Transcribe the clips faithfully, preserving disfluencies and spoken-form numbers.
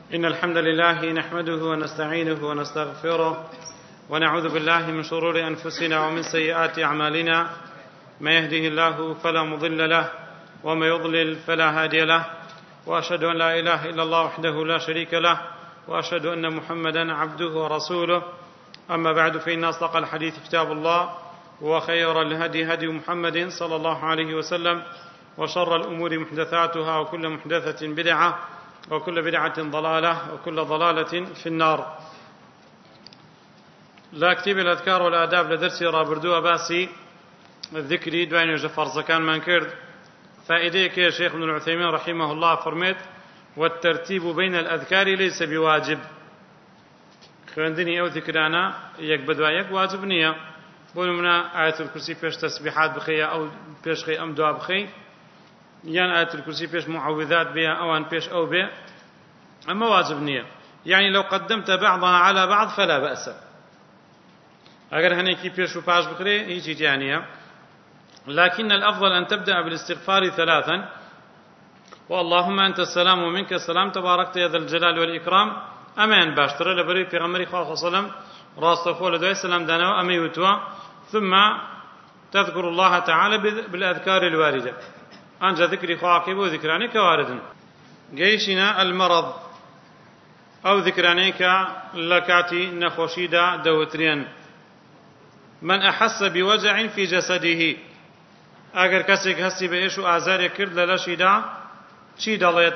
إن الحمد لله نحمده ونستعينه ونستغفره ونعوذ بالله من شرور أنفسنا ومن سيئات أعمالنا. ما يهده الله فلا مضل له وما يضلل فلا هادي له، وأشهد أن لا إله إلا الله وحده لا شريك له، وأشهد أن محمدا عبده ورسوله. أما بعد، فإن أصدق الحديث كتاب الله، وخير الهدي هدي محمد صلى الله عليه وسلم، وشر الأمور محدثاتها، وكل محدثة بدعة، وكل بدعة ضلالة، وكل ضلالة في النار. لا كتب الأذكار والآداب لدرسي رابردوها باسي الذكري دوين جفرز كان من كرد فائديك يا شيخ ابن العثيمين رحمه الله فرميت: والترتيب بين الأذكار ليس بواجب. خوندني أو ذكرانا يك بدوايك واجب نية. بقول منا آية الكرسي بيش تسبيحات بخية أو بيش خي أم دعاء بخي، يعني آية الكرسي بيش معوذات بها أوان بيش أو بها، أما واجب نية. يعني لو قدمت بعضها على بعض فلا بأس. أجر هنيكي بيش وباش بخري هيجي جانية، لكن الأفضل أن تبدأ بالاستغفار ثلاثا: واللهم أنت السلام ومنك السلام تباركت يا ذا الجلال والإكرام. أمان باشتر لبري في غمري صلى الله عليه وسلم راستخو لدوي السلام دانا أمي وتوا، ثم تذكر الله تعالى بالأذكار الواردة. أنجا ذكري خواقب وذكراني كوارد. جيشنا المرض أو ذكرانيك لكاتي نخوشيدا دوترين. من أحس بوجع في جسده، أجر كسك هسي بإيشو آزار كرد للشيدا شي دليت.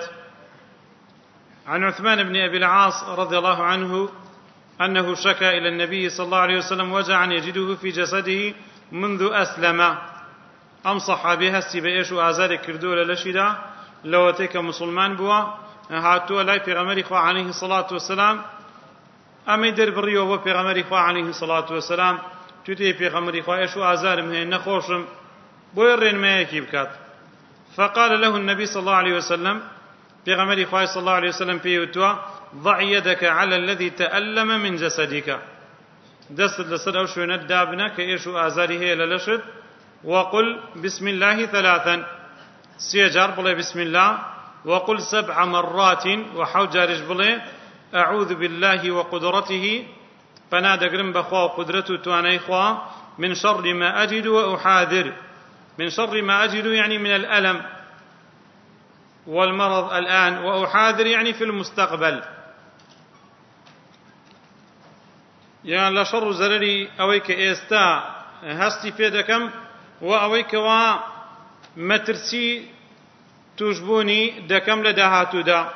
عن عثمان بن أبي العاص رضي الله عنه أنه شكى إلى النبي صلى الله عليه وسلم وجعا يجده في جسده منذ أسلم. أم صحابي هسي بإيشو آزار كردو للشيدا لو تيك مسلمان بوا هاتوا لاي في غمر إخوة عليه الصلاة والسلام. أمي در بريو بو في غمر إخوة عليه الصلاة والسلام تتي في غمر إخوة إيشو آزار مهين نخوشم بويرين ما يكيبكات. فقال له النبي صلى الله عليه وسلم في غمر إخوة صلى الله عليه وسلم في يتوى: ضع يدك على الذي تألم من جسدك. دست لسر أو شوينة دابنا كإيشو آزاري هي للشد، وقل بسم الله ثلاثا. سيجار بلي بسم الله، وقل سبع مرات وحو جارج بلي أعوذ بالله وقدرته، فنادى قرم بخوا وقدرته تواني خوا، من شر ما أجد وأحاذر. من شر ما أجد يعني من الألم والمرض الآن، وأحاذر يعني في المستقبل. يعني لا شر زرري أويك إستا هستي فيدكم، وأويك وا مترسي تجبوني دكم لدهاتو دا.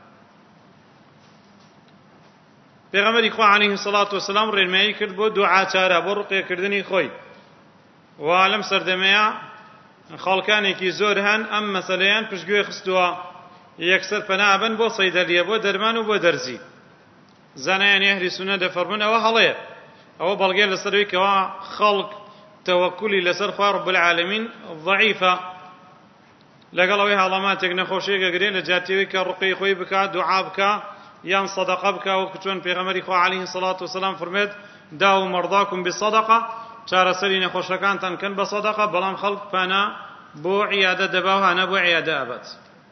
پیغمبر إخوة عليه الصلاة والسلام رلمي کرد بو دعا چارا بو رقية کردني خوي. وعلم سردميا خالكانێکی زۆر هەن ئەم مەسەلەیان پشتگوێ خستووە. یەکسەر پەنابن بۆ سەیدەلیە، بۆ دەرمان و بۆ دەرزی. زانایان ئەهلی سونە دەفەرمون ئەوە هەڵەیە، ئەوە بەڵگەیە لەسەرەوەی کەوا خەڵک تەوەکولی لەسەر خوا رب العالمین ضعیفە. لەگەڵ ئەوەی هەڵەماتێک نەخۆشیێک ئەگرێ لە جاتیەوەی کە ڕقی خۆی بکات، دوعا بکە، یان سەدەقە بکە، وەکو چۆن پێغەمبەری خوا عەلەیهی سەڵات وسەلام فەرمێت: داو مەرضاکم بسەدەقە، چارەسەری نەخۆشەکانتان کەن بە سەدەقە، بەڵام خەڵک پانە بۆ عیادە دەبا و هانە بۆ عیادە ئەبەت.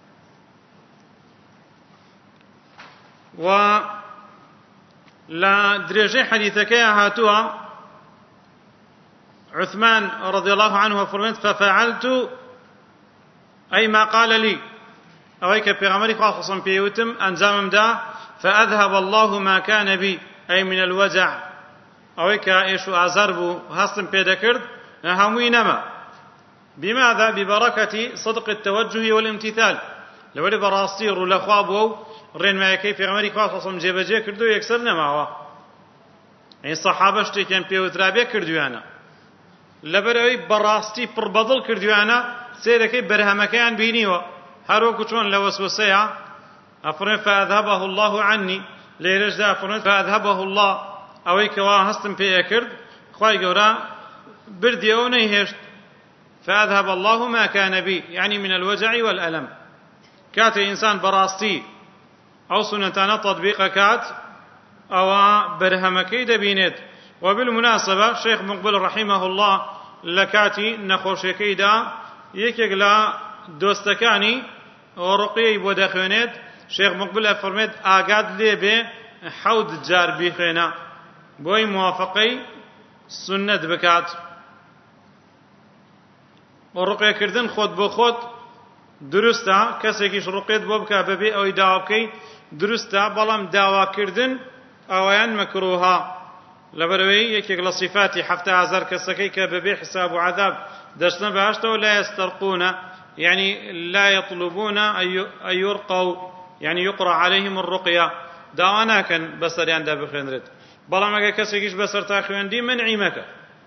و لە درێژەی حەدیثەکەیە هاتووە عثمان رضي الله عنه فرمت: ففعلت أي ما قال لي، أويك بيغمري خوا خصم بيوتم أنزامم دا، فأذهب الله ما كان بي أي من الوجع. أويك إيشو آزار بو هستم بيدا كرد هموي نما. بماذا؟ ببركة صدق التوجه والامتثال. لو لي براستير ولا خوابو رين ما كيف غمري خوا خصم جيبجي كردو يكسر نماوا. يعني الصحابة شتي كان بيوترابيه كردوانا لبروي براستي بربدل كردوانا سيركي برهمكان بينيوا هروكو چون لوسوسيا أفرن فأذهبه الله عني ليرج دا أفرن فأذهبه الله أويك وا هستم بيه كرد خواهي قورا بردي أو نيهشت. فأذهب الله ما كان بي يعني من الوجع والألم. كات إنسان براستي أو سنتانا تطبيق كات أو برهمكي دبينت. وبالمناسبة شيخ مقبل رحمه الله لكاتي نخوشكي دا يكيك لا دوستكاني ڕقیەی بۆ دەخوێنێت شيخ مقبل فرميت آقاد لي بي حود جار بيخينا بوي موافقي سنة بكات والرقية كردن خود بو خود درستا كسيكيش رقيت بو بكا ببي او داوكي درستا بلام داوا كردن اوان مكروها لبروي يكيك لصفاتي حفتى عزار كسكي كببي حساب وعذاب دشنا بهاشتا ولا يسترقون يعني لا يطلبون أن يرقوا يعني يقرأ عليهم الرقية داوانا كان بسر ياندا بخيندرت بلا ما كسيكيش بسر تاخوان دي منعي مكة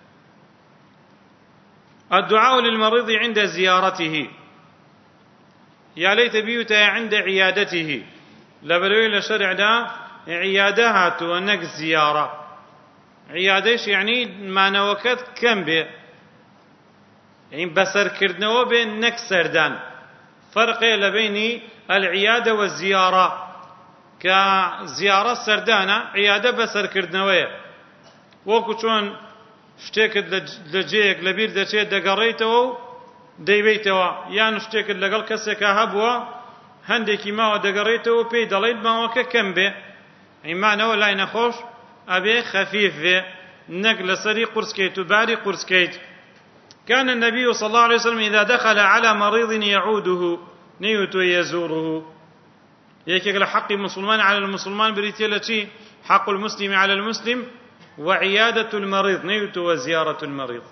الدعاء للمريض عند زيارته يا ليت بيوتا عند عيادته لبروي لشرع دا عيادها ونك زيارة عيادش يعني ما نوكت كم بي يعني بسر كردنوا بين نك سردان فرق بين العيادة والزيارة كزيارة سردانة عيادة بسر كردنوا وكو چون شتێکت لە جێیەک لەبیر دەچێت دەگەڕێیتەوە و دەیبیتەوە یان شتێکت لەگەڵ کەسێکە هەبووە هەندێکی ماوە دەگەڕێیتەوە پێی دەڵێیت ماوەکە کەم بێ ئیمانەوە لای نەخۆش ئەبێ خەفیف بێ نەک لەسەری قورسکەیت و باری قورسکەیت. كان النبي صلى الله عليه وسلم إذا دخل على مريض يعوده نيوت يزوره يكيك لحق المسلمان على المسلمان بريتيلتي حق المسلم على المسلم وعيادة المريض نيوت وزيارة المريض.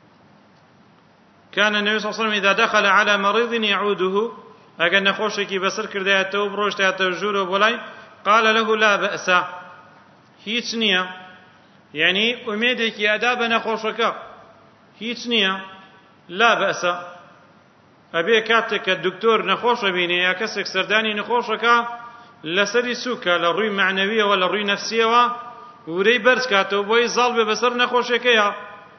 كان النبي صلى الله عليه وسلم إذا دخل على مريض يعوده أجل نخوشك بسر كردايته وبروشته وجوره بولاي قال له لا بأس هيت نية يعني أميدك أداب نخوشك هيت نية لا بأس أبي كاتك الدكتور نخوش بيني يا كسك سرداني نخوشك لسري سوكا للروي معنوية ولا الروي نفسية وري برز كاتو بوي ظالب بسر نخوشك يا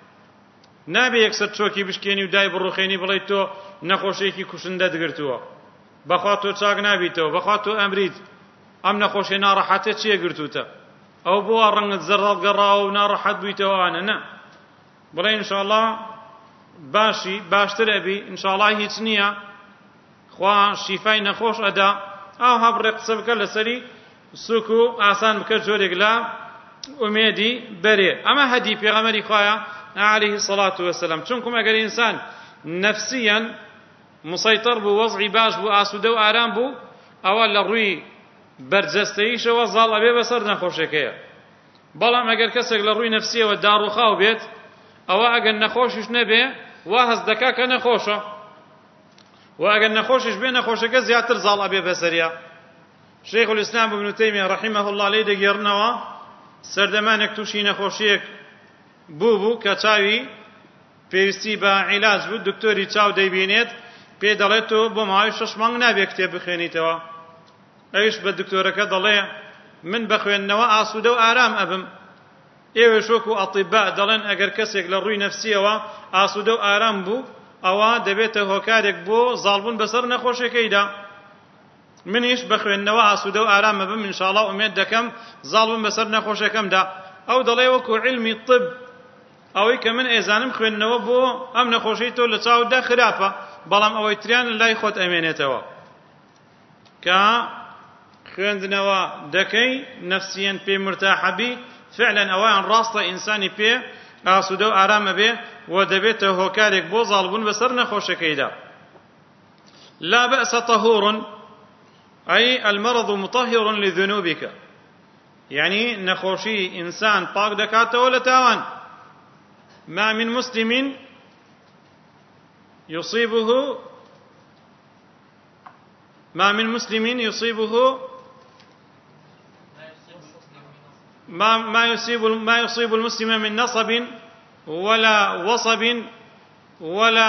نابي يكسر تشوكي بشكيني وداي بروخيني بليتو نخوشيكي كشنده دقرتوا بخاطو تشاق نابيتو بخاطو أمريد أم نخوشي نارحاتي چيه قرتوتا أو بوا رنگ زرات قراو نارحات بيتو أنا نا بلين إن شاء الله باشي باشتر أبي إن شاء الله هيت نية خوا شفاي نخوش أدا أو هبرق سبك لسري سوكو آسان بك جوريق لا أميدي بري أما هدي في غمري خوايا عليه الصلاة والسلام چونكم أقل إنسان نفسيا مسيطر بو وضعي باش بو آسودو آرام بو أولا روي برجستيش وظل أبي بسر نخوشكيا بلام أقل كسك لروي نفسية والدار خاو بيت أو أقل نخوشش نبي واهز دكاك نخوشه وأقل نخوشش بي نخوشك زياتر ظل أبي بسريا شيخ الإسلام ابن تيمية رحمه الله ليدك يرنوا سردمانك توشي نخوشيك بوبو كتاوي پێویستی بە عیلاج بوو دکتۆری چاو دەیبینێت پێ دەڵێتەوە بۆ ماوەی شەش مانگ نابێت کتێب بخوێنیتەوە ئەویش بە دکتۆرەکە دەڵێ من بە خوێندنەوە ئاسوودە و ئارام ئەبم ئێوەش وەکو ئەطیبا دەڵێن ئەگەر کەسێک لە ڕووی نەفسیەوە ئاسوودە و ئارام بوو ئەوە دەبێتە هۆکارێک بۆ زاڵبوون بەسەر نەخۆشیەکەیدا منیش بە خوێندنەوە ئاسوودە و ئارام ئەبم ئینشاڵڵا ئومێد دەکەم زاڵبوون بەسەر نەخۆشیەکەمدا ئەو دەڵێ وەکو علمی طب ئەوەی کە من ئێزانم خوێندنەوە بۆ ئەم نەخۆشەی تۆ لە چاودا خراپە بەڵام ئەوەی تریان لای خۆت ئەمێنێتەوە کە خوێندنەوە دەکەی نەفسیەن پێ مرتاحەبی فعلا ئەوەیان ڕاستە ئینسانی پێ ئاسوودە و ئارامە بێ و دەبێتە هۆکارێک بۆ زاڵبوون بەسەر نەخۆشەکەیدا. لا بأس طهور أي المرض مطهر لذنوبك يعني نخوشي إنسان طاق دكاته ولا تاوان ما من مسلم يصيبه ما من مسلم يصيبه ما ما يصيب ما يصيب المسلم من نصب ولا وصب ولا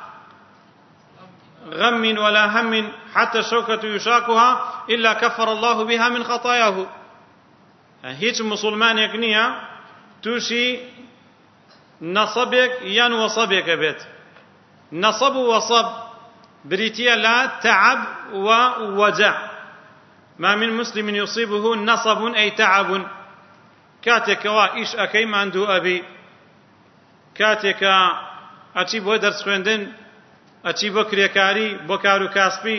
غم ولا هم حتى الشوكة يشاكها إلا كفر الله بها من خطاياه. هيك مسلمان يكنيها توشي نصبك ين وصبك بيت نصب وصب بريتيا لا تعب ووجع. ما من مسلم يصيبه نصب أي تعب كاتك وإيش أكي ما عنده أبي كاتك أتي بو درس خويندن أتي بو كريكاري بو كارو كاسبي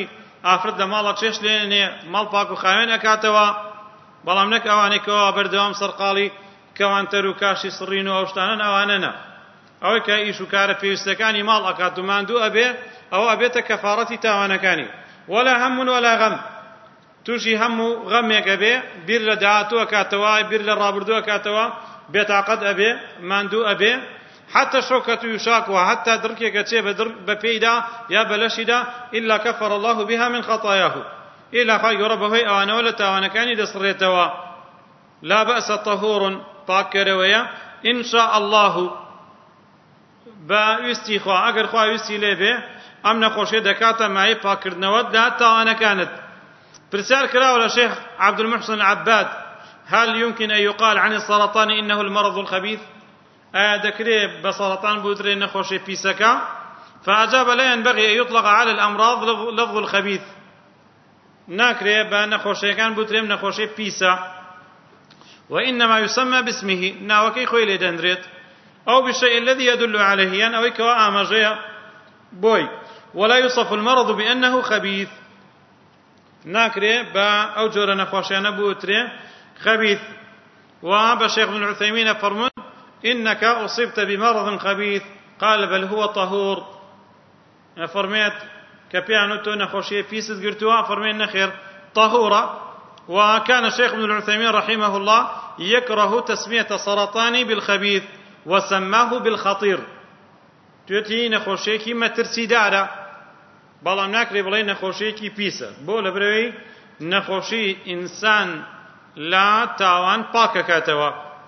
ئافرەت لە ماڵە چێش لێنێ ماڵ پاک و خاوێن ئەکاتەوە بەڵام نەک ئەوانەی کەوا بەردەوام سەرقاڵی کەوانتەر و کاشی سڕین و ئەو شتانە ئەوانە نە ئەوەی کە ئیش و کارە پێویستەکانی ماڵ ئەکات و ماندوو ئەبێ ئەوە ئەبێتە کەفاڕەتی تاوانەکانی ولا هەم ولا غەم تووشی هەموو غەمێکە بێ بیر لە داهاتووە کاتەوە بیر لە ڕابردووە کاتەوە بێتاقەت ئەبێ ماندوو ئەبێ حتى شوكة يشاكوا حتى دركي كتشي بپیدا يا بلشدا إلا كفر الله بها من خطاياه إلا خاي ربه أوانا ولا تاوانا كان دسريتوا لا بأس طهور باكرويا إن شاء الله با يستيخوا أجر خوا يستي لبه أم نخوشي دكاتا معي باكرنوات دا تاوانا كانت برسال كراولا شيخ عبد المحسن العباد هل يمكن أن يقال عن السرطان إنه المرض الخبيث دكري بسرطان بودري نخوشي بيسكا فأجاب لا ينبغي أن يطلق على الأمراض لفظ الخبيث ناكري بنخوشي كان بودري نخوشي بيسا وإنما يسمى باسمه ناوكي خويلي دندريت أو بالشيء الذي يدل عليه يعني أو كوا آمجيا بوي ولا يوصف المرض بأنه خبيث ناكري با أو جور نخوشي بودري خبيث وبشيخ ابن العثيمين فرمون إنك أصبت بمرض خبيث قال بل هو طهور فرميت كبيانو تو نخوشي بيسد قرتوا فرمين نخير طهورة وكان الشيخ ابن العثيمين رحمه الله يكره تسمية سرطاني بالخبيث وسماه بالخطير توتي نخوشيكي ما ترسي دارا بلا ناكري بلا نخوشيكي بيسا بولا بروي نخوشي إنسان لا تاوان باكا كاتوا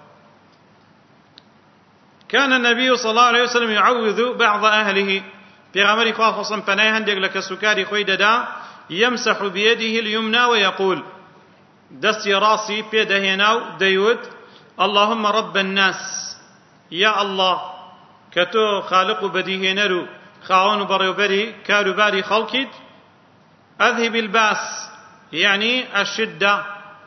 كان النبي صلى الله عليه وسلم يعوذ بعض أهله بغمر خاصا فنايا هندق لك سكاري خويددا يمسح بيده اليمنى ويقول دستي راسي بيدهناو ديود اللهم رب الناس يا الله كتو خالق بديهنرو خاون بريوبري كاروباري خلقت أذهب الباس يعني الشدة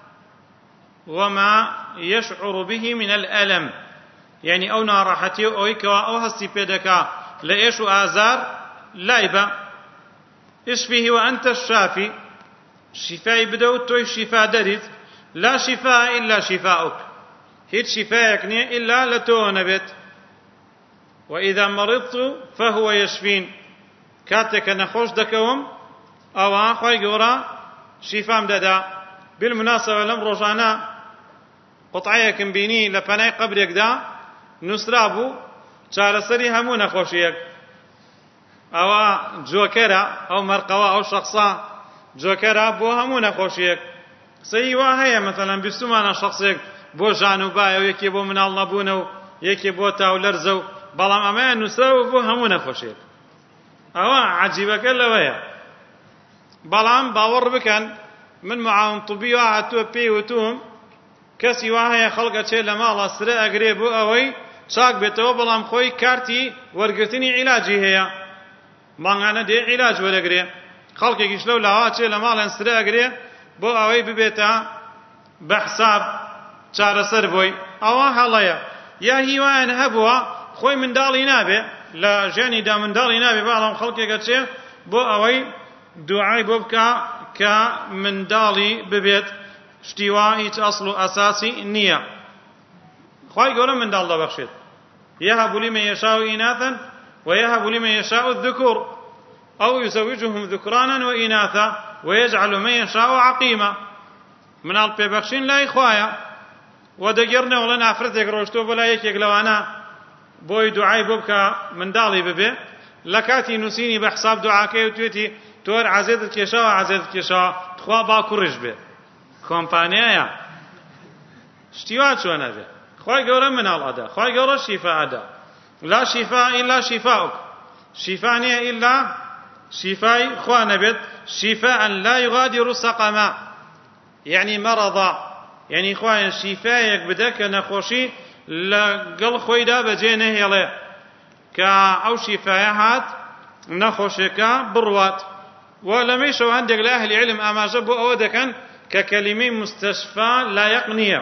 وما يشعر به من الألم يعني أو ناراحتي أو إكوا أو هستي بيدكا لإيش آزار لايبا اشفيه وأنت الشافي شفاء بدو توي شفاء دريد لا شفاء إلا شفاءك هيت شفاءك ني إلا لتو نبت وإذا مرضت فهو يشفين كاتك نخوش دكوم أو أخوي قورا شفاء مددا بالمناسبة لم رجعنا قطعيك بيني لبناي قبرك دا نسرابو چارەسەری هەموو نەخۆشیەک ئەوە جۆکەرە ئەو مەرقەوە ئەو شەخصە جۆکەرە بۆ هەموو نەخۆشیەک قسەی وا هەیە مەثەڵەن بیستمانە شەخصێک بۆ ژان و بایە و یەکێ بۆ مناڵ نەبوونە و یەکێ بۆ تاولەرزە و بەڵام ئەمەیە نووسراوە بۆ هەموو نەخۆشیەک ئەوە عەجیبەکە لەوەیە بەڵام باوەڕ بکەن من معاون طبی وا هاتووە پێی وتوم کەسی وا هەیە خەڵکە چێ لە ماڵە سرە ئەگرێ بۆ ئەوەی چاک بێتەوە بەڵام خۆی کارتی وەرگرتنی عیلاجی هەیە ماڵانە دێ عیلاج وەرەگرێ خەڵکێکیش لەو لاوا چێ لە ماڵێن سرە ئەگرێ بۆ ئەوەی ببێتە بە حساب چارەسەر بۆی ئەوە هەڵەیە یا هیوایان هەبووە خۆی منداڵی نابێ لە ژیانیدا منداڵی نابێ بەڵام خەڵکێکە چێ بۆ ئەوەی دوعای بۆ بکە کە منداڵی ببێت شتیوا هیچ ئەسڵ و ئەساسی نییە خی گەورە منداڵ دەبەخشێت يهب لمن يشاء إناثا ويهب لمن يشاء الذكور أو يزوجهم ذكرانا وإناثا ويجعل من يشاء عقيما من البيبخشين لا إخوايا ودقرنا ولا نافرتك روشتو بلا يكيك لو أنا بوي دعاي ببكى من دالي ببي لكاتي نسيني بحساب دعاكي وتويتي تور عزيز الكيشا وعزيز الكيشا تخوا با كورج بي كومبانيا شتيوات شو أنا بي خواهي قورا من الأداء خواهي قورا شفاء أداء لا شفاء إلا شفاءك شفاء إلا شفاء خواه نبت شفاء لا يغادر سقما يعني مرضا يعني خواه شفاءك بدك نخوشي لقل خويدا بجينه يلي كا أو شفاء هات نخوشك بروات ولم يشو عندك لأهل علم أما جبوا أودكا ككلمة مستشفى لا يقنية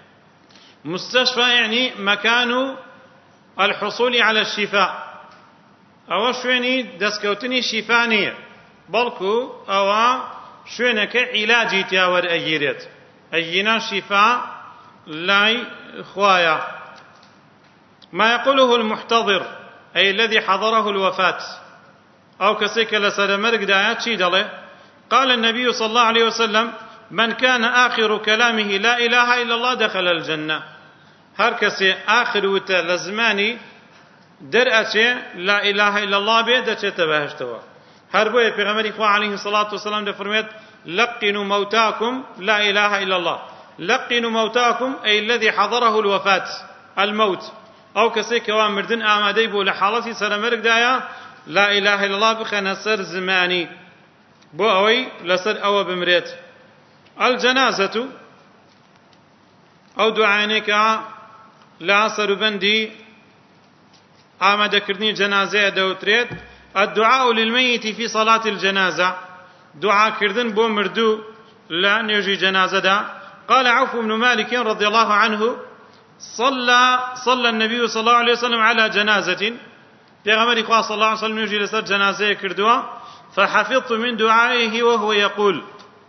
مستشفى يعني مكان الحصول على الشفاء أو شويني دسكوتني شفانية بەڵکو ئەوە شوێنەکە عیلاجی تیا وەرئەگیرێت ئەگینا شیفا لای خوایە. ما يقوله المحتضر أي الذي حضره الوفاة أو كسيك لسر مرق دايات شي دله. قال النبي صلى الله عليه وسلم من كان آخر كلامه لا إله إلا الله دخل الجنة. هر كسي آخر وتا لزماني درأتي لا إله إلا الله بيدتي تبهشتوا. هر بوي پیغمبر إخوة عليه الصلاة والسلام ده فرميت لقنوا موتاكم لا إله إلا الله. لقنوا موتاكم أي الذي حضره الوفاة الموت أو كسي كوان مردن آمادي بو لحالتي سر مرق دايا لا إله إلا الله بخنا سر زماني بو أوي لسر أو بمريت. الجنازة أو دعانيك لا سر بندي آمد كردني جنازة دوتريت. الدعاء للميت في صلاة الجنازة دعاء كردن بو مردو لا نيجي جنازة دا. قال عوف بن مالك رضي الله عنه صلى صلى النبي صلى الله عليه وسلم على جنازة پیغمبر إخوة صلى الله عليه وسلم يجي لسر جنازة كردوا فحفظت من دعائه وهو يقول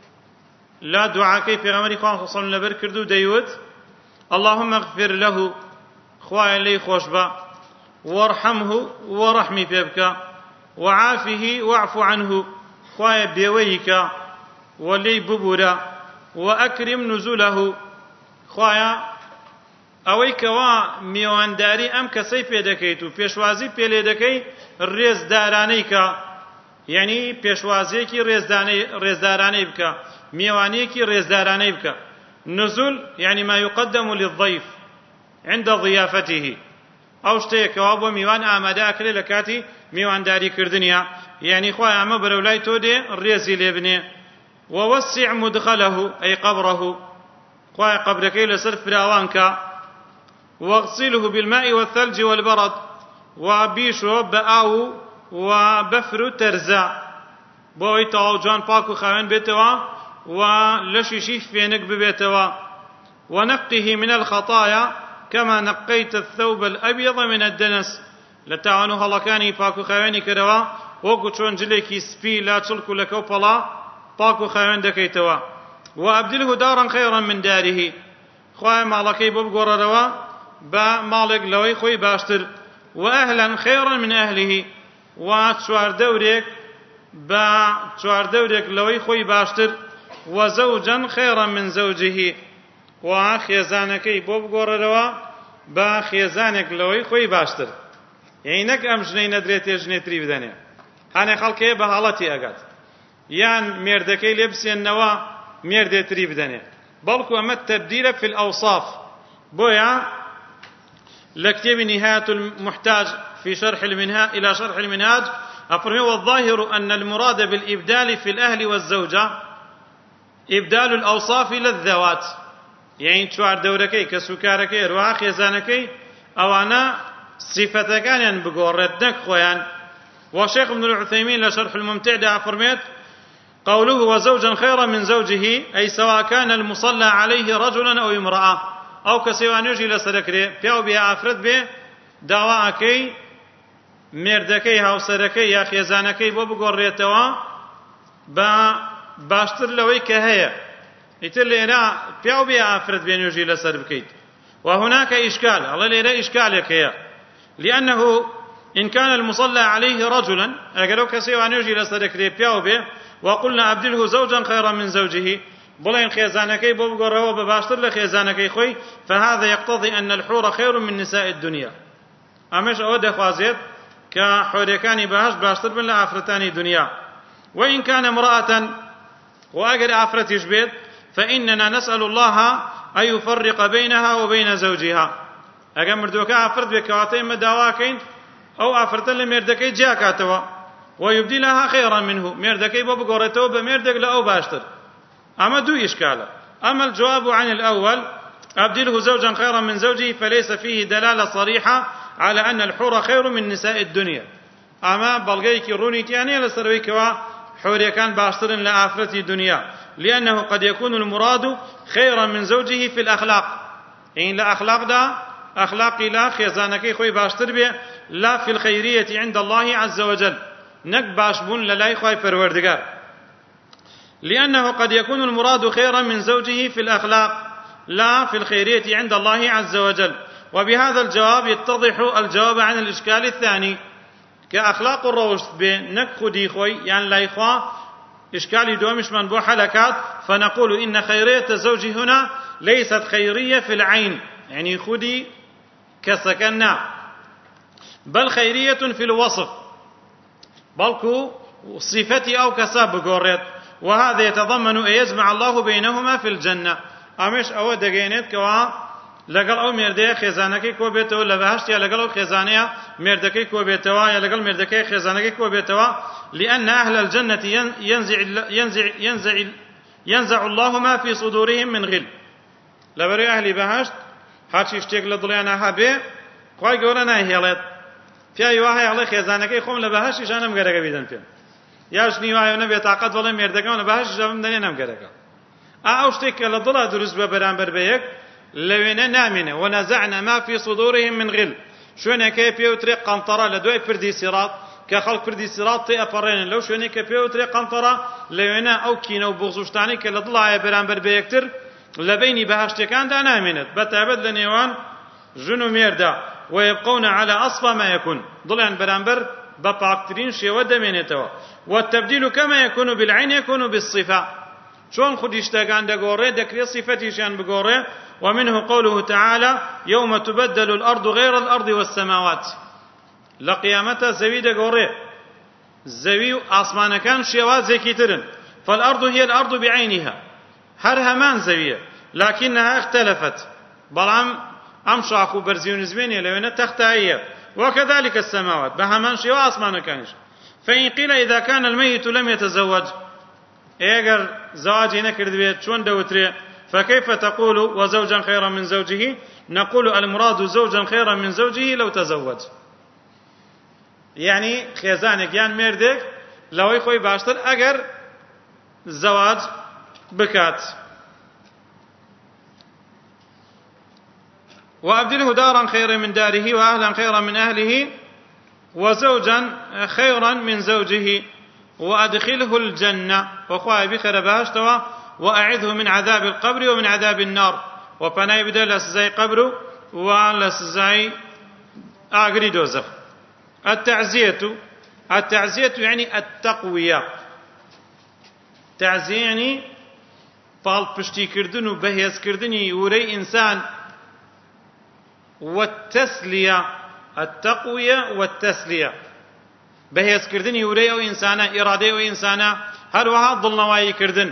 لا دعاء كيف پیغمبر إخوة صلى الله عليه وسلم لبر كردو ديوت اللهم اغفر له خواه لي خوشبا وارحمه ورحمي بيبك وعافه واعف عنه خواه بيويك ولي ببورا وأكرم نزوله خواه ئەوەی کەوا میێوانداری ئەم کەسەی پێ دەکەیت و پێشوازی پێ لێ دەکەی ڕێزدارانەی کە یعنی پێشوازیەکی ڕێزدارانەی بکە میێوانەیەکی ڕێزدارانەی بکە. نزول یعنی ما يقدم للضيف عند ضيافته ئەو شتەیەکەوە بۆ میوان ئامادە ئەکرێت لە کاتی میوانداریکردنیە یعنی خوای ئەمە بەرەو لای تۆ دێ ڕێزی لێ بنێ. ووسع مدخله أي قبره خوای قبرەکەی لەسەر فراوان کە واغسله بالماء والثلج والبرد وبيشو بآو وبفر ترزا بوي تاو جان باكو خاوين بيتوا ولشيشي فينك ببيتوا ونقه من الخطايا كما نقيت الثوب الأبيض من الدنس لتعانو هلكاني باكو خاويني كروا وقو چون جليكي سبي لا تشلكو لكو بلا باكو خاوين دكيتوا وأبدله دارا خيرا من داره خواه مالكي ببقر روا با مالك لوي خوي باشتر وأهلا خيرا من أهله وشوار دوريك با شوار دوريك لوي خوي باشتر وزوجا خيرا من زوجه وخيزانكي ببقر روا با خيزانك لوي خوي باشتر يعني نك أم جني ندريت جني تري بدني هاني خلقي بهالتي أقاد يان ميردكي لبسي النوا ميردي تري بدني بلكو أما التبديل في الأوصاف بويا لكتب نهاية المحتاج في شرح المنهاج إلى شرح المنهاج أفرمي والظاهر أن المراد بالإبدال في الأهل والزوجة إبدال الأوصاف للذوات يعني شوار دوركي كسكاركي رواح يزانكي أو أنا صفة كان بقوردك خويا. وشيخ ابن العثيمين لشرح الممتع ده أفرميت قوله وزوجا خيرا من زوجه أي سواء كان المصلى عليه رجلا أو امرأة أو كسيوان يجي لسركري بيو بها أفرد به دعواكي مردكي هاو سركي يا خيزانكي بو بقريتوا با باشتر لوي كهيا يتر لنا بيو بها أفرد بين يجي لسر بكيت. وهناك إشكال الله لنا إشكال يكيا لأنه إن كان المصلى عليه رجلا أقلو كسيوان يجي لسركري بيو به وقلنا أبدله زوجا خيرا من زوجه بلين خيزانكي ببقر هو بباشتر لخيزانكي خوي فهذا يقتضي أن الحور خير من نساء الدنيا. أمش أود خوازيت كحوريكاني باش باشتر من لأفرتاني دنيا. وإن كان امرأة وأجر أفرت يشبيت فإننا نسأل الله أن يفرق بينها وبين زوجها. أجر مردوكا أفرت بكواتين مداواكين أو أفرت لمردكي جاكاتوا ويبدلها خيرا منه مردكي ببقرته بمردك لأو باشتر. أما دو إشكال. أما الجواب عن الأول أبدله زوجا خيرا من زوجه فليس فيه دلالة صريحة على أن الحور خير من نساء الدنيا. أما بلغيك رونيت يعني لسرويك حوري كان باشتر لآفرة الدنيا لأنه قد يكون المراد خيرا من زوجه في الأخلاق إن لا أخلاق دا أخلاقي لا خيزانكي خوي باشتر به لا في الخيرية عند الله عز وجل نك باشبون للاي خواي پروردگار. لأنه قد يكون المراد خيرا من زوجه في الأخلاق لا في الخيرية عند الله عز وجل. وبهذا الجواب يتضح الجواب عن الإشكال الثاني كأخلاق الروشت بنك خدي خوي يعني لا إخوة إشكالي دومش من بو حلكات. فنقول إن خيرية الزوج هنا ليست خيرية في العين يعني خدي كسكنا، بل خيرية في الوصف بلكو صفتي أو كساب قريت، وهذا يتضمن أن يجمع الله بينهما في الجنة. أمش أو دقينيت كوا لقل أو مردية خزانكي كو بيتوا لبهشتيا لقل أو خزانية مردكي كو بيتوا يا لقل مردكي خزانكي كو بيتوا، لأن أهل الجنة ينزع ينزع ينزع ينزع الله ما في صدورهم من غل. لبري أهل بهشت هاتشي شتيك لضليانا هبي خوای گەورە ناهێڵێت پیاوی وا هەیە هەڵێ خێزانەکەی خۆم لە بەهەشتی ژانم گەرەکە بیدەن پێم، یاش نیوایە نەبێت تااقەت بەڵێ مێردەکەم لە بەهەشتی ژەبم دەنێنم گەرەکە. ئەو شتێک کە لە دڵا دروست بە بەرامبەر بە یەک لەوێنە نامێنێ. وەنەزەعنا ما فی صدورهم من غل شوێنێکەیە پێوترێ قەنتەڕە لە دوای پردی سیڕات کە خەڵک پردی سیڕات تێ ئەپەڕێنن لەو شوێنێک کە پێوترێ قەنتەڕە لەوێنە ئەو کینە و بغزوشتانەی کە لە دڵایە بەرامبەر بە یەکتر لە بینی بەهەشتەکاندا نامێنێت بەتایبەت لە نێوان ژن و مێردا. ويبقون على أصفى ما يكون ضلعا برامبر بباكترين شيء ودمينتوا. والتبديل كما يكون بالعين يكون بالصفة شون خد يشتاقان دقوري دكري صفتي شان بقوري. ومنه قوله تعالى يوم تبدل الأرض غير الأرض والسماوات لقيامتها زوي دقوري زوي أصمان كان شيوات زي كترن. فالأرض هي الأرض بعينها هر همان زوية لكنها اختلفت بلام أم شاخو برزيون زميني لوينة تختائية. وكذلك السماوات بهمان شيء وأصمان كانش. فإن قيل إذا كان الميت لم يتزوج إيجر زواج نكرد بيت شون دوتري فكيف تقول وزوجا خيرا من زوجه؟ نقول المراد زوجا خيرا من زوجه لو تزوج يعني خيزانك يعني مردك لو يخوي باشتر أجر زواج بكات. وأبدله دارا خيرا من داره وأهلا خيرا من أهله وزوجا خيرا من زوجه وأدخله الجنة وخواه بخير بهشتوا وأعذه من عذاب القبر ومن عذاب النار وفناي بدل لسزاي قبر ولسزاي آغري دوزخ. التعزية التعزية يعني التقوية تعزية يعني فال پشتی کردن و بهیز کردنی وری انسان. والتسلية التقوية والتسلية بهيز كردني وري أو إنسانا إرادة أو إنسانا هل وها ضل نواي كردن.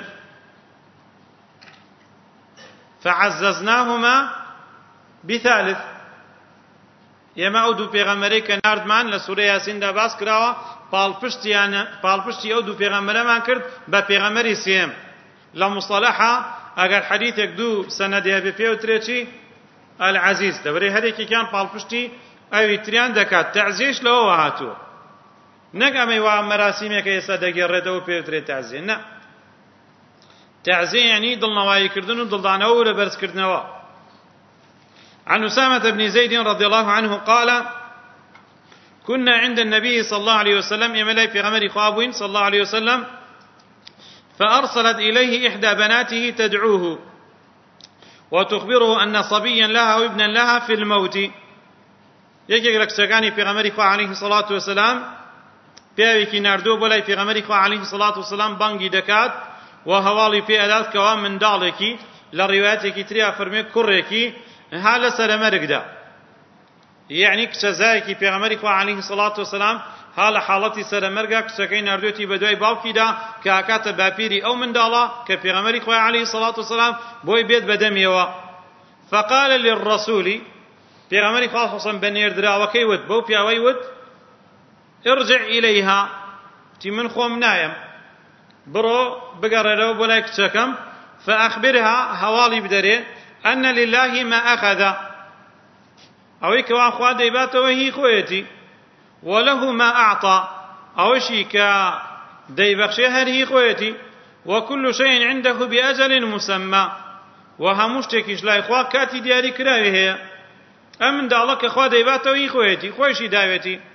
فعززناهما بثالث يما أودو بيغمري كنارد مان لسورة ياسين دا باس كراوا بالبشتي بالبشتي أودو بيغمري مان كرد ببيغمري سيم لمصطلحة أجر حديثك دو سندها بفيو تريتشي العزيز دبري هذيك كان بالبشتي أو تريان دكات تعزيش لو وهاتو نقامي ومراسيمك يسادقي الردو بيوتري تعزي نا تعزي يعني ضل نواي كردن ضل دانو ولا برس كردنوا. عن أسامة بن زيد رضي الله عنه قال كنا عند النبي صلى الله عليه وسلم يملي في غمر خوابين صلى الله عليه وسلم فأرسلت إليه إحدى بناته تدعوه وتخبره أن صبيا لها وابنا لها في الموت. يجي لك سكاني في غمر خواب عليه الصلاة والسلام پیاوێکی ناردووە بۆ لای پێغەمبەری خوا عەلەیهی سەڵات وسەلام بانگی دەکات و هەواڵی پێ ئەدات کەوا منداڵێکی لە ڕیوایەتێکی تریا فەرمێ کوڕێکی ها لە سەرەمەرگدا یعنی کچەزایەکی پێغەمبەری خوا عەلەیهی سەڵات وسەلام ها لە حاڵەتی سەرەمەرگا کچەکەی ناردوێتی بە دوای باوکیدا کە ئاکاتە باپیری ئەو منداڵە کە پێغەمبەری خوا عەلەیهی سەڵات وسەلام بۆی بێت بەدەمیەوە. فقال للرسول پێغەمبەری خوا حەسەن بە نێردراوەکەی وت بەو پیاوەی وت ارجع إليها تي من خوم نايم برو بقرروا بولاك تشكم فأخبرها هوالي بدري أن لله ما أخذ أويك وأخوة ديبات وهي خويتي وله ما أعطى أوشيك ديبخشي هذه خويتي وكل شيء عنده بأجل مسمى وهمشتكيش لا إخوة كاتي دياري كراوي هي أمن دالك أخوة ديبات وهي خويتي خويشي داوتي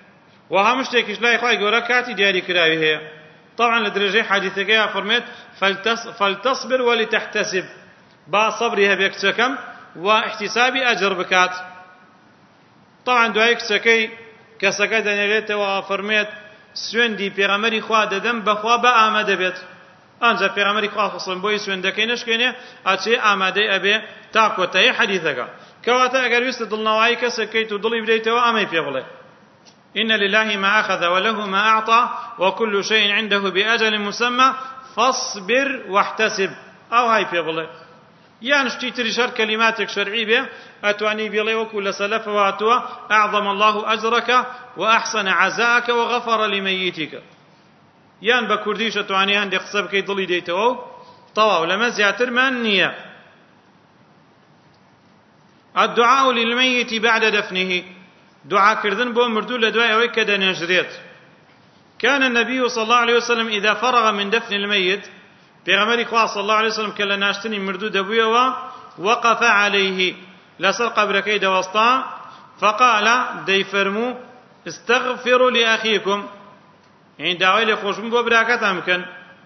وهمش شتێکیش لای خوای گەورە کاتی دیاریکراوی هەیە. طبعا لە درێژەی حەدیثەکەیە فەرمێت فلتصبر ولتحتسب، با سەبری هەبێ کچەکەم و احتسابی ئەجر بکات. طبعا دوای کچەکەی کەسەکە دەنێرێتەوە فەرمێت سوێندی پێغەمبەری خوا دەدەم بەخوا بە ئامادە بێت. ئەنجا پێغەمبەری خوا خۆسڵم بۆی سوێندەکەی نەشکێنێ ئاچێ ئامادەی ئەبێ تا کۆتایی حەدیثەکە. کەواتە ئەگەر ویستە دڵنەوایی کەسێکیت و دڵی بدەیتەوە ئەمەی پێ بڵێ إن لله ما أخذ وله ما أعطى وكل شيء عنده بأجل مسمى فاصبر واحتسب. أو هاي في بڵێ یان شتی تری شەر کەلیماتێک شەرعی بێ ئەتوانی بڵێ وەکو لە سەلەف هاتووە أعظم الله أجرك وأحسن عزاءك وغفر لميتك. یان بە کوردیش ئەتوانی هەندێک قسە بکەی دڵی دەیتەوە و تەواو لەمە زیاترمان نییە. الدعاء للميت بعد دفنه، دعاء كردن بو مردو لدواء أويك دنجريت. كان النبي صلى الله عليه وسلم إذا فرغ من دفن الميت پیغمبر خدا صلى الله عليه وسلم كلا ناشتني مردو دبويا وقف عليه لسر قبركي دوسطا فقال دي فرمو استغفروا لأخيكم، يعني دعوة لخوشم بو براكت أمكن.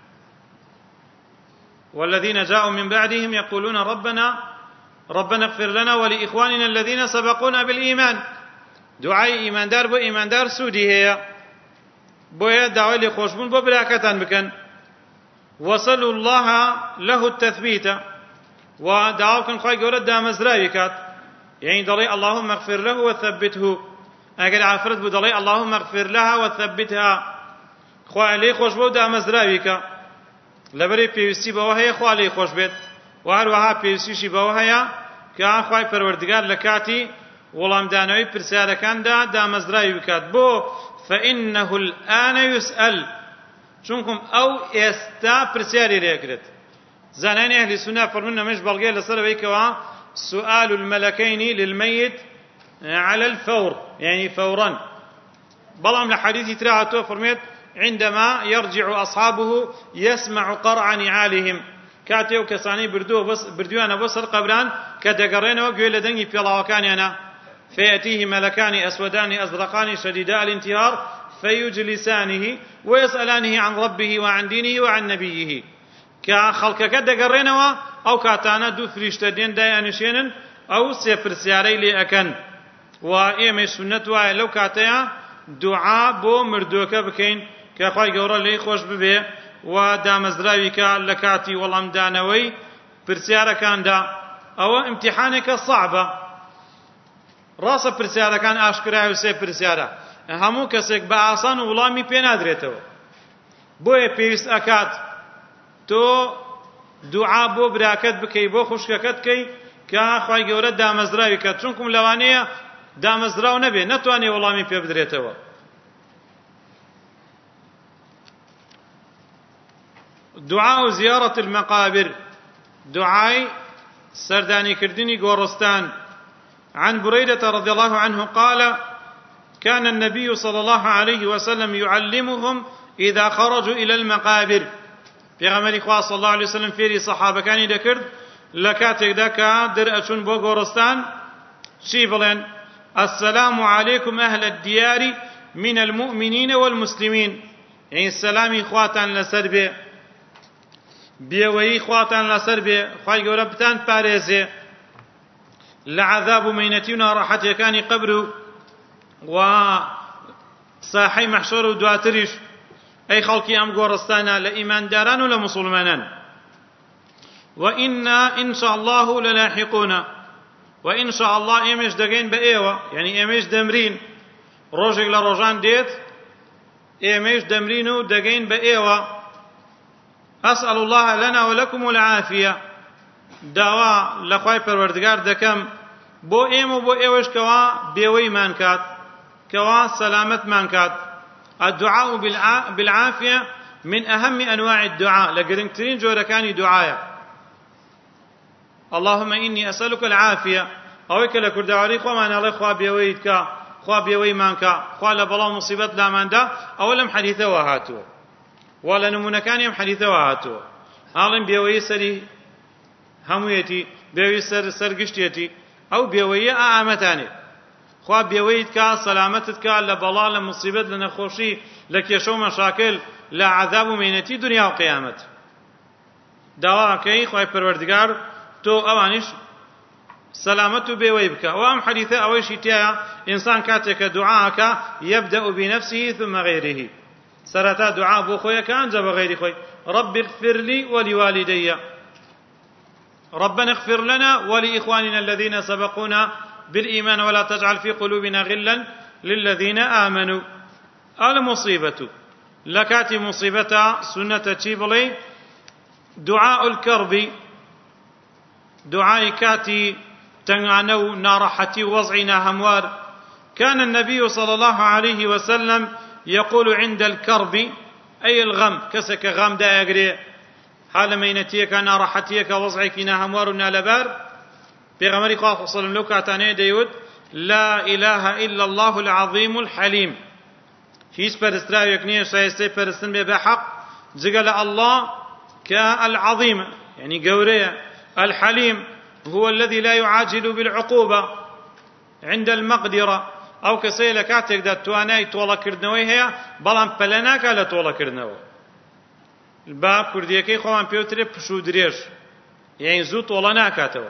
والذين جاءوا من بعدهم يقولون ربنا ربنا اغفر لنا ولإخواننا الذين سبقونا بالإيمان. دعای ئیماندار بۆ ئیماندار سوودی هەیە، بۆیە داوای لێخۆشبوون بۆ براکەتان بکەن. وصلوا الله له التثبيت، و داوا بکەن خوای گەورە دامەزراوی کات، یعنی دەڵێ اللهم اغفر له وثبته. ئەگەر عافرەت بوو دەڵێ اللهم اغفر لها وثبتها، خوای لێی خۆش بۆ دامەزراوی کە لەبەرەی پێویستی بەوە هەیە خوا لێی خۆش بێت، و هەروەها پێویستیشی بەوە هەیە کە خوای پەروەردگار لە کاتی وەڵامدانەوەی پرسیارەکاندا دامەزراوی بکات. بۆ فإنه الآن يسأل، چونکم ئەو ئێستا پرسیاری لێکرێت. زانانی ئەهلی سونە فەرمون نەمەش بەڵگەیە لەسەرەوەیکەوە سؤال الملكين للميت على الفور، يعني فورا. بەڵام لە حەدیثی ترا هاتووە فەرمێت عندما يرجع أصحابه يسمع قرع نعالهم، کاتێ و کەسانی بردووانە بۆ سەر قەبران کە دەگەڕێنەوە گوێ لە دەنگی پێڵاوەکانیانە. فيأتيه ملكان أسودان أزرقان شديدا الانتهار فيجلسانه ويسألانه عن ربه وعن دينه وعن نبيه. كخلقك دقرينوا أو كاتانا دو فريشتدين دايانشينن أو سيبرسياري لأكن. وإيمي سنة وعي لو كاتيا دعاء بو مردوك بكين كخواي قورا لي خوش ببي ودامزراويك لكاتي والأمدانوي برسيارة كان دا أو امتحانك صعبة. ڕاستە پرسیارەکان ئاشکرا و سێ پرسیارە هەموو کەسێک بە ئاسان و وڵامی پێ نادرێتەوە. بۆیە پێویست ئەکات تۆ دوعا بۆ براکەت بکەی، بۆ خوشکەکەت بکەی کە خوای گەورە دامەزراوی کات، چونکم لەوانەیە دامەزراو نەبێ نەتوانێ وەڵامی پێ بدرێتەوە. دعاء زيارة المقابر، دعاء سرداني كردني غورستان. عن بريدة رضي الله عنه قال كان النبي صلى الله عليه وسلم يعلمهم إذا خرجوا إلى المقابر. پیغمبر خدا صلى الله عليه وسلم فيري صحابة كاني دكرد لكاتك دكا درأشون بو غورستان شي بلين السلام عليكم أهل الديار من المؤمنين والمسلمين، يعني السلام خواتان لسر بي بيوي خواتان لسر بي خواهي قربتان باريزي لعذاب مينتنا راحت يكاني قبره وصاحي محشر ودواترش أي خلقي أم قورستانا لإيمان داران ولا مسلمانان. وإنا إن شاء الله للاحقون، وإن شاء الله إيمش دقين بأيوة، يعني إيمش دمرين روجك لروجان ديت إيمش دمرينو دقين بأيوة. أسأل الله لنا ولكم العافية، داوا لخوای پروردگار دکم بو ایم و بو ایوش کوا بیوی مان کات، کوا سلامت مان کات. الدعاء بالعافية من أهم أنواع الدعاء، لقرنكترين جوركاني دعايا. اللهم إني أسألك العافية، أويك لكردواري خوا ما نالي خوا بيويتك خوا بيوي مانك خوا لبلا مصيبت لا من دا أولم حديثة وهاتو ولا نمونكان يم حديثة وهاتو عالم بيوي سري همويتي بيوي سر سرقشتيتي أو بيوي آمتاني خوا بێوەیت کا سەلامەتت کا لە بەڵا لە مصیبەت لە نەخۆشی لە کێشە و مەشاکل لە عەذاب و مێنەتی دنیا و قیامەت داواکەی خوای پەروەردگار تۆ ئەوانیش سەلامەت و بێوەی بکە و ئەم حەدیثە ئەوەیشی تایە ئینسان کاتێکە دوعاکە یەبدەء بنفسه ثم غیره سەرەتا دوعا بۆ خۆیەکە ئەنجا بە غەیری خۆی رب اغفر لي ولوالدي ربنا اغفر لنا ولإخواننا الذين سبقونا بالإيمان ولا تجعل في قلوبنا غلا للذين آمنوا المصيبة لكاتي مصيبة سنة تشيبلي دعاء الكرب دعاء كاتي تنعنو نارحتي وضعنا هموار كان النبي صلى الله عليه وسلم يقول عند الكرب أي الغم كسك غم دا أقري حال مينتيك نارحتيك وضعك هموار نالبار بيغمري خواه صلى الله عليه وسلم لو كاتاني ديود لا إله إلا الله العظيم الحليم هیچ پەرستراوێک نییە شایستەی پەرستن بێ بەحەق جگە لە الله كالعظيم يعني قورية الحليم هو الذي لا يعاجل بالعقوبة عند المقدرة أو كسيلة كاتك دا تواناي طولة كردنوي هي بلان پلناك على طولة كردنوي الباب كرديكي خوان بيوتري بشو دريش يعني زو طولة ناكاتو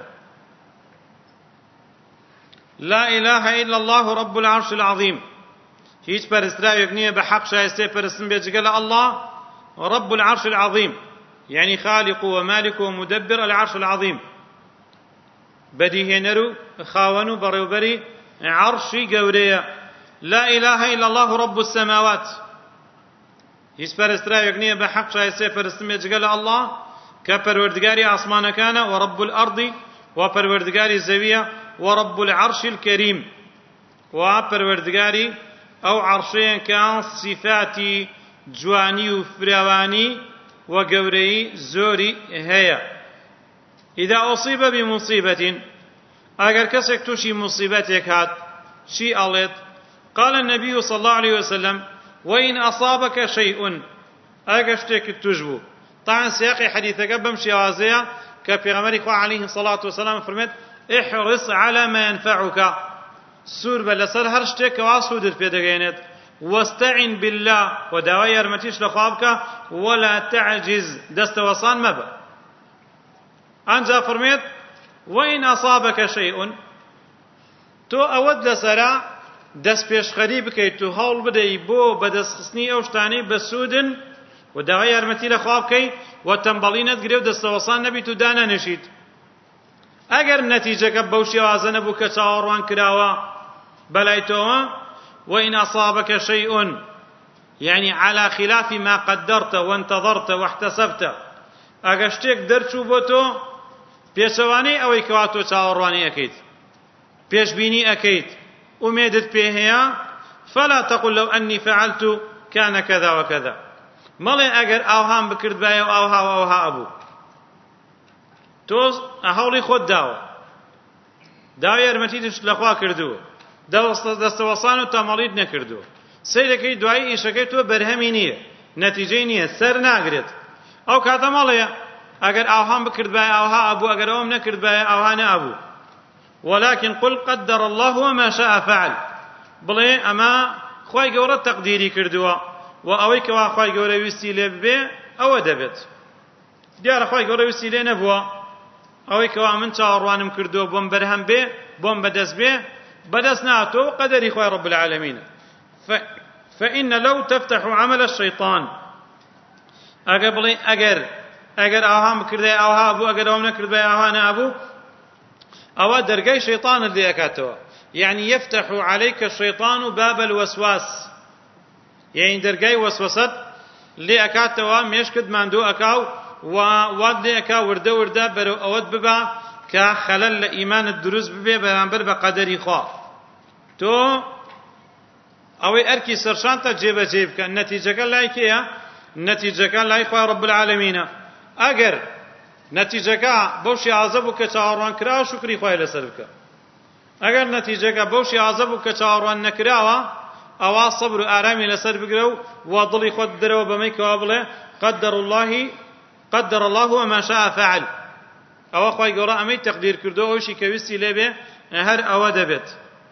لا إله إلا الله رب العرش العظيم هیچ پەرستراوێک نییە بە حەق شایستەی پەرستن بێت جگە لە الله رب العرش العظيم يعني خالق ومالك ومدبر العرش العظيم بديهێنەر و خاوەن و بەڕێوەبەری عەرشی گەورەیە لا إله إلا الله رب السماوات هیچ پەرستراوێک نییە بە حەق شایستەی پەرستن بێت جگە لە الله کە پەروەردگاری ئاسمانەکانە ورب الأرض و پەروەردگاری زەویە ورب العرش الكريم و پەروەردگاری أو عرشين كان صفاتي جواني وفراواني وقوري زوري هيا إذا أصيب بمصيبة أجر كسك تشي مصيبتك هات شي ألت قال النبي صلى الله عليه وسلم وإن أصابك شيء أجشتك تجبو طبعا سياق حديثك بمشي وازيا كبيغمرك عليه الصلاة والسلام فرمت احرص على ما ينفعك سور بە لەسەر هەر شتێکەوە سوودت پێ دەگەێنێت واستعن بالله و داوای یارمەتیش لەخوا بکە ولا تعجز دەستەوەسان مەبە ئەنجا فەرمێت وإن أصابك شيء تۆ ئەوەت لەسەرا دەست پێشخەری بکەیت و هەوڵ بدەی بۆ بەدەستخستنی ئەو شتانەی بە سوودن و داوای یارمەتی لەخوا بکەی و تەنبەڵی نەتگرێ و دەستەوەسان نەبیت و دانەنێشیت ئەگەر نەتیجەکە بەو شێوازە نەبوو کە چاوەڕوان کراوە بەلای تۆوە وإن أصابك شيء يعني على خلاف ما قدرت وانتظرت واحتسبت ئەگەر شتێک دەرچوو بۆ تۆ پێچەوانەی ئەوەی کەوا تۆ چاوەڕوانی ئەەکەیت پێشبینی ئەەکەیت ئومێدت پێ هەیە فلا تقل لو أني فعلت كان كذا وكذا مەڵێ ئەگەر ئاوهام بکرد بایە و ئاوها و ئەوها ئەبوو تۆ هەوڵی خۆت داوە داوای یارمەتیت لەخوا کردووە دەستەوەسان و تەمەڵیت نەکردووە سەیرەکەی دوایی ئیشەکەی تۆ بەرهەمی نییە نەتیجەی نییە سەر ناگرێت ئەو کاتە مەڵێ ئەگەر ئاوهام بکرد بایە ئاوها ئەبوو ئەگەر ئەوم نەکرد بایە ئاوها نەئەبوو ولكن قل قدر الله وما شاء فعل بڵێ ئەمە خوای گەورە تەقدیری کردووە و ئەوەی کەوا خوای گەورە ویستی لێ ببێ ئەوە دەبێت دیارە خوای گەورە ویستی لێ نەبووە ئەوەی کەوا من چاوەڕوانم کردووە بۆم بەرهەم بێ بۆم بەدەست بێ بەدەست ناتۆ قەدەری خوای رب العالمین فإن لو تفتح عمل الشيطان ئەگەر بڵێ ئەگەر ئەگەر ئاوهام بکردای ئاوها بوو ئەگەر ئەوم نەکرد بای ئاوها نەبوو ئەوە دەرگای شەیطانت لێ ئەکاتەوە يعني يفتح عليك الشيطان باب الوسواس يعني دەرگای وەسوەسەت لێ ئەکاتەوە مێشکت ماندوو ئەکاو و وات لێ ئەکا وردە وردە بەرەو ئەوەت ببا کە خەلەل لە ئیمانت دروست ببێ بەرامبەر بە قەدەری خوا تۆ ئەوەی ئەرکی سەرشانتە جێبەجێ بکە نەتیجەکە لای کێیە نەتیجەکە لای خوای رب العالمینە ئەگەر نەتیجەکە بەو شێوازە بوو کە چاوەڕوان کراوە شوکری خوای لەسەر بکە ئەگەر نەتیجەکە بەو شێوازە بوو کە چاوەڕوان نەکراوە ئەوا سەبر و ئارامی لەسەر بگرە و وا دڵی خۆت درەوە بەمەی کەوا بڵێ قدر الله قدر الله وما شاء فعل ئەوە خوای گەورە ئەمەی تەقدیر کردو ئەوشی کە ویستی لێ بێ هەر ئەوە دەبێت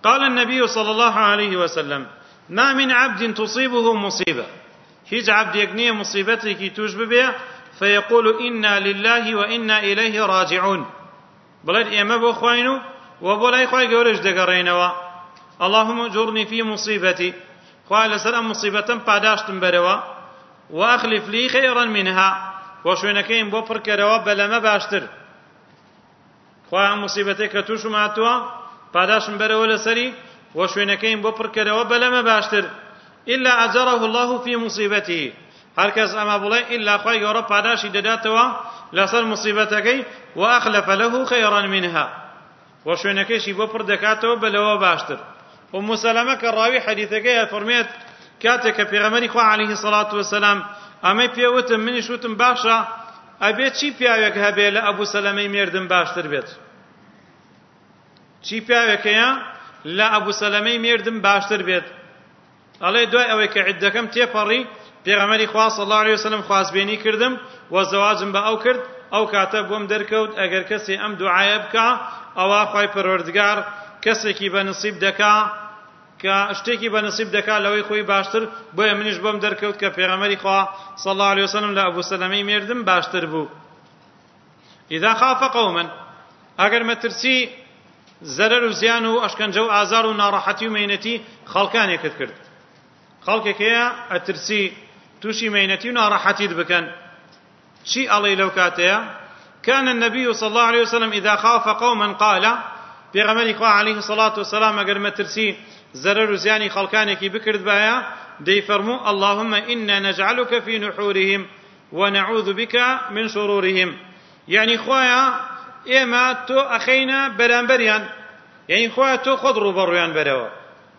قال النبي صلى الله عليه وسلم ما من عبد تصيبه مصيبة هيج عبد يقني مصيبتك توجب بها فيقول إنا لله وإنا إليه راجعون بلد إما بخوينو وبلاي خوي جورج دقرينوا اللهم اجرني في مصيبتي خوي لسلام مصيبة بعداشتم بروا وأخلف لي خيرا منها وشوينكين بوبر كروا بلا ما باشتر خوي مصيبتك توش ماتوا بعداشتم بروا لسري وشوينكين بوبر كروا بلا ما باشتر إلا أجره الله في مصيبته هركز أما بلاي إلا خوي جورا بعداشي دداتوا لسر مصيبتك وأخلف له خيرا منها وشوينكيشي بوبر دكاتوا بلا باشتر أم سلمة كالراوي حديثك فرميت كاتك في غمري خوا عليه الصلاة والسلام أمي بيوتم مني شوتم باشا أبيت شي بياوك هبي لأبو سلمة ميردم باشتر بيت شي بياوك يا لا أبو سلمة ميردم باشتر بيت الله دعاء أويك عدكم تيفري في غمري خوا صلى الله عليه وسلم خواز بيني كردم وزواجم بأو كرد أو كاتب وم دركود أجر كسي أم دعاء بكا أو أخوي پروردگار کەسێکی بە نصیب دەکا کە شتێکی بە نصیب دەکا لەوەی خۆی باشتر بۆیە منیش بۆم دەرکەوت کە پێغەمبەری خوا صلی الله عليه وسلم لە ئەبوو سەلەمەی مێردم باشتر بوو. ئیذا خاف قوما ئەگەر مەترسی زەرەر و زیان و ئەشکەنجە و ئازار و ناڕەحەتی و مەینەتی خەڵکانێکت کرد خەڵکێک هەیە ئەترسی تووشی مەینەتی و ناڕەحەتیت بکەن چی ئەڵێی لەو کاتەیە؟ كان النبي صلى الله عليه وسلم إذا خاف قوما قال پیغمبر خوا عليه الصلاة والسلام اگر مترسی ضرر و زیانی خلقانکی بکرد بایا دی فرمو اللهم إنا نجعلك في نحورهم ونعوذ بك من شرورهم يعني خوايا إما تو أخينا برانبريان يعني خوايا تو خضروا برويان بروا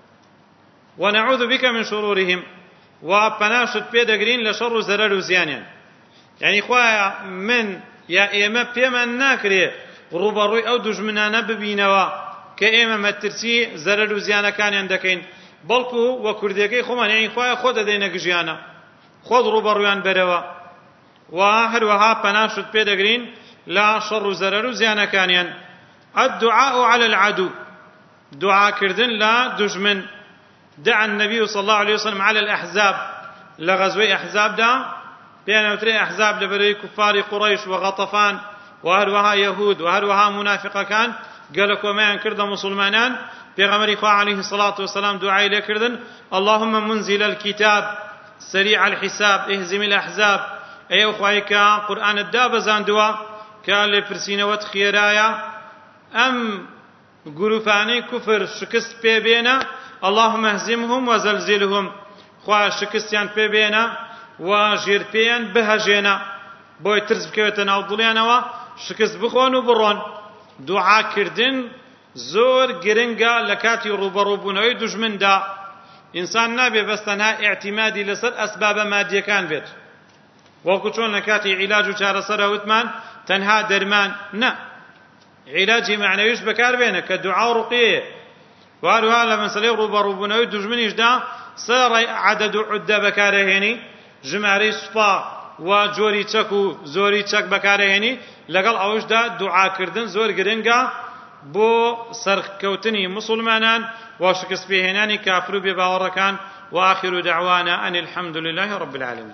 ونعوذ بك من شرورهم وبناشد بيدقرين لشر ضرر و زیانیان يعني خوايا من يا إما بيمن ناكري ڕوبەڕووی ئەو دوژمنانە ببینەوە کە ئێمە مەترسی زەرەر و زیانەکانیان دەکەین بەڵکو وە کوردیەکەی خۆمان یعنی خۆیان خۆ دەدەینە گژیانە خۆت ڕوبەڕوویان بەرەوە و هەروەها پەناشت پێدەگرین لە شەڕ و زەرەر و زیانەکانیان. الدعاء على العدو دعاکردن لە دوژمن. دعا النبي صلى الله عليه وسلم على الأحزاب لغزوة أحزاب دا بينوتري أحزاب لبري كفار قريش وغطفان وهروها يهود وهروها منافقة كان قالك وما ينكرد مسلمانان بيغمري خوا عليه الصلاة والسلام دعاء لكردن اللهم منزل الكتاب سريع الحساب اهزم الأحزاب اي اخوائك قرآن الداب زاندوا كان لفرسين وتخيرايا ام قروفاني كفر شكست بيبينا اللهم اهزمهم وزلزلهم خوا شكستيان بيبينا وجيربيان بهجينا بوي ترز بكويتا ناو ضليانوا شكست بخوان و بڕۆن. دوعاکردن زۆر گرنگە لە کاتی ڕوبەڕووبوونەوەی دوژمندا. ئینسان نابێ بەستەنها ئیعتیمادی لەسەر ئەسبابە مادیەکان بێت وەکو چۆن لە کاتی عیلاج و چارەسەرە وتمان تەنها دەرمان نە عیلاجی معنەویش بەکاربێنە کە دوعا و ڕوقیەیە. وهروها لە مەسەلەی ڕوبەڕووبوونەوەی دوژمنیشدا سەر عەدەد و عوددە بەکارەهێنی ژمارەی سوپا و جۆری چەک و زۆری چەک بەکارەهێنی لەگەڵ ئەوشدا دوعاکردن زۆر گرنگە بۆ سەرکەوتنی مسلمانان و شکست پێهێنانی کافر و بێباوەڕەکان. وآخر دعوانا أن الحمد لله رب العالمين.